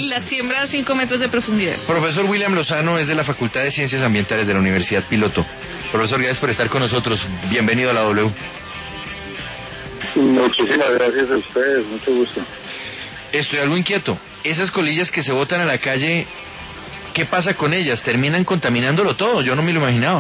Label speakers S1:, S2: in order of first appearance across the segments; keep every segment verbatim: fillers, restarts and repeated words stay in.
S1: la siembra a cinco metros de profundidad.
S2: Profesor William Lozano es de la Facultad de Ciencias Ambientales de la Universidad Piloto. Profesor, gracias por estar con nosotros. Bienvenido a la W.
S3: Muchísimas gracias a ustedes, mucho gusto.
S2: Estoy algo inquieto. Esas colillas que se botan a la calle, ¿qué pasa con ellas? ¿Terminan contaminándolo todo? Yo no me lo imaginaba.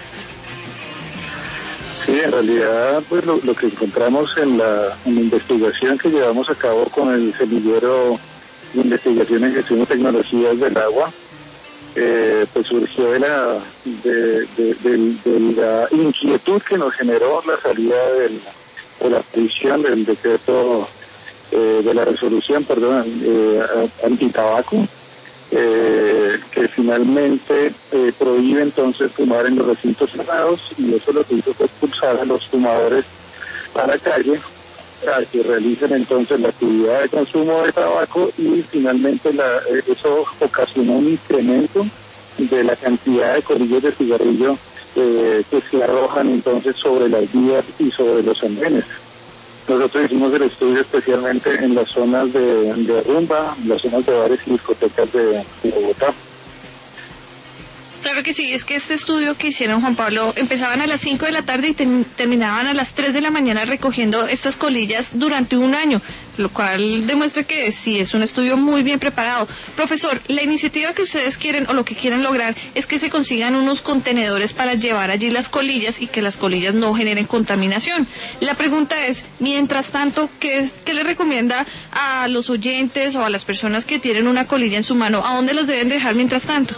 S3: Sí, en realidad, pues lo, lo que encontramos en la, en la investigación que llevamos a cabo con el semillero de investigación en gestión de tecnologías del agua, eh, pues surgió de la, de, de, de, de la inquietud que nos generó la salida del, de la petición del decreto, eh, de la resolución, perdón, eh, antitabaco, Eh, que finalmente eh, prohíbe entonces fumar en los recintos cerrados, y eso lo que hizo fue expulsar a los fumadores a la calle a que realicen entonces la actividad de consumo de tabaco, y finalmente la, eh, eso ocasionó un incremento de la cantidad de colillas de cigarrillo eh, que se arrojan entonces sobre las vías y sobre los andenes. Nosotros hicimos el estudio especialmente en las zonas de, de rumba, las zonas de bares y discotecas de, de Bogotá.
S1: Claro que sí, es que este estudio que hicieron, Juan Pablo, empezaban a las cinco de la tarde y ten, terminaban a las tres de la mañana recogiendo estas colillas durante un año, lo cual demuestra que sí es un estudio muy bien preparado. Profesor, la iniciativa que ustedes quieren o lo que quieren lograr es que se consigan unos contenedores para llevar allí las colillas y que las colillas no generen contaminación. La pregunta es, mientras tanto, ¿qué, es, qué le recomienda a los oyentes o a las personas que tienen una colilla en su mano? ¿A dónde las deben dejar mientras tanto?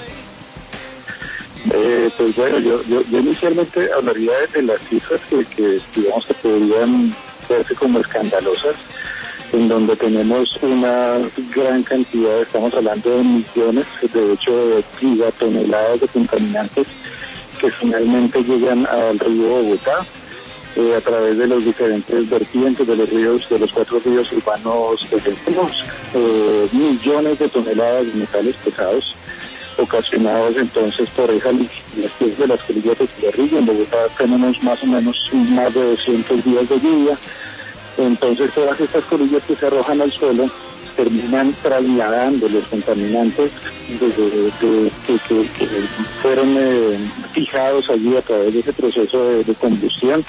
S3: Eh, pues bueno, yo, yo, yo inicialmente hablaría de las cifras que, que digamos que podrían verse como escandalosas, en donde tenemos una gran cantidad, estamos hablando de millones, de hecho de gigatoneladas de contaminantes que finalmente llegan al río Bogotá, eh, a través de los diferentes vertientes de los ríos, de los cuatro ríos urbanos que tenemos, eh, millones de toneladas de metales pesados ocasionados entonces por esa lixiviación de las colillas de cigarrillo. En Bogotá tenemos más o menos más de doscientos días de lluvia, entonces todas estas colillas que se arrojan al suelo terminan trasladando los contaminantes desde de, de, de, que, que fueron eh, fijados allí a través de ese proceso de, de combustión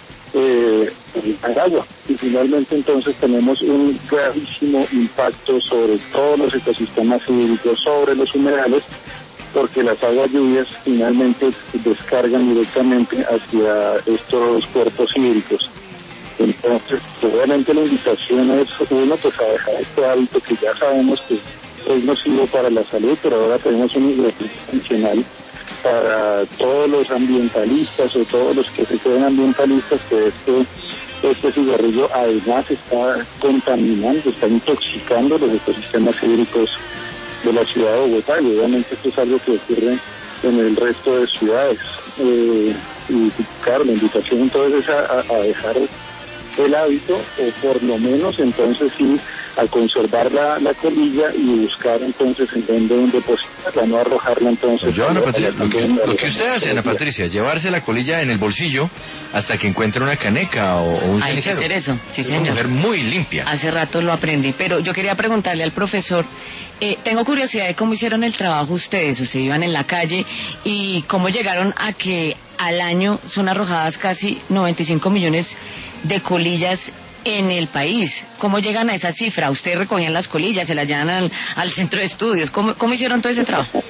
S3: eh, al agua, y finalmente entonces tenemos un gravísimo impacto sobre todos los ecosistemas hídricos, sobre los humedales, porque las aguas lluvias finalmente descargan directamente hacia estos cuerpos hídricos. Entonces, obviamente la invitación es, uno, pues a dejar este hábito que ya sabemos que es nocivo para la salud, pero ahora tenemos un ingreso adicional para todos los ambientalistas o todos los que se creen ambientalistas, que este, este cigarrillo además está contaminando, está intoxicando los ecosistemas hídricos de la ciudad de Bogotá, y obviamente esto es algo que ocurre en el resto de ciudades. Eh, y claro, la invitación entonces es a, a dejar el hábito, o por lo menos entonces sí a conservar la, la colilla y buscar entonces en dónde depositarla, no arrojarla entonces.
S2: Pues yo, Ana Patricia, lo que, lo que usted hace, Ana Patricia, llevarse la colilla en el bolsillo hasta que encuentre una caneca o, o un
S4: Hay
S2: cenicero.
S4: que hacer eso, sí
S2: es
S4: señor.
S2: una mujer muy limpia.
S4: Hace rato lo aprendí, pero yo quería preguntarle al profesor, eh, tengo curiosidad de cómo hicieron el trabajo ustedes, o sea, iban en la calle y cómo llegaron a que al año son arrojadas casi noventa y cinco millones de colillas en el país. ¿Cómo llegan a esa cifra? ¿Ustedes recogían las colillas, se las llevan al, al centro de estudios? ¿Cómo, cómo hicieron todo ese trabajo?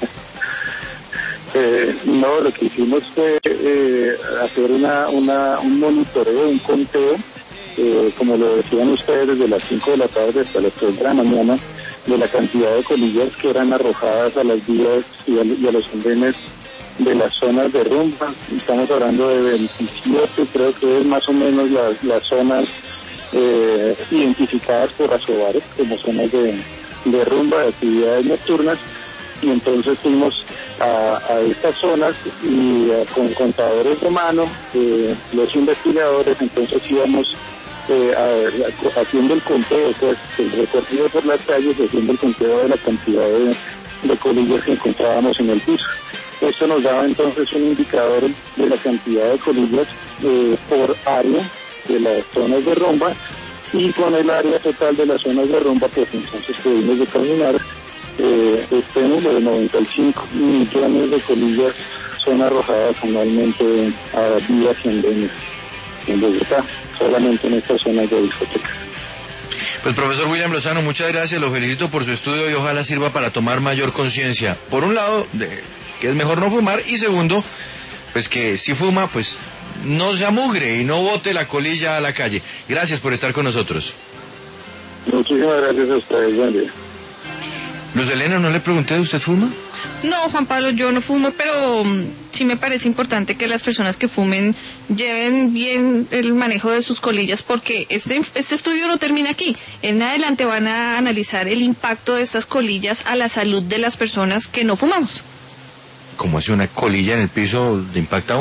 S3: Eh, no, lo que hicimos fue eh, hacer una, una, un monitoreo, un conteo, eh, como lo decían ustedes, desde las cinco de la tarde hasta las tres de la mañana, de la cantidad de colillas que eran arrojadas a las vías y a, y a los andenes de las zonas de rumba. Estamos hablando de veintisiete, creo que es más o menos las, las zonas eh, identificadas por Asobares como zonas de, de rumba, de actividades nocturnas, y entonces fuimos a, a estas zonas y a, con contadores de mano, eh, los investigadores, entonces íbamos eh, a, a, haciendo el conteo, pues el recorrido por las calles, haciendo el conteo de la cantidad de, de colillas que encontrábamos en el piso. Esto nos daba entonces un indicador de la cantidad de colillas eh, por área de las zonas de rumba, y con el área total de las zonas de rumba, pues entonces pudimos determinar eh, este número de noventa y cinco millones de colillas son arrojadas anualmente a vías y andenes en Bogotá, solamente en estas zonas de discotecas.
S2: Pues profesor William Lozano, muchas gracias, lo felicito por su estudio y ojalá sirva para tomar mayor conciencia. Por un lado, de que es mejor no fumar, y segundo, pues que si fuma, pues no se amugre y no bote la colilla a la calle. Gracias por estar con nosotros.
S3: Muchísimas gracias a ustedes, buen día.
S2: Luz Elena, ¿no le pregunté, ¿usted fuma?
S1: No, Juan Pablo, yo no fumo, pero um, sí me parece importante que las personas que fumen lleven bien el manejo de sus colillas, porque este, este estudio no termina aquí. En adelante van a analizar el impacto de estas colillas a la salud de las personas que no fumamos.
S2: Como hace una colilla en el piso, ¿le impacta a uno?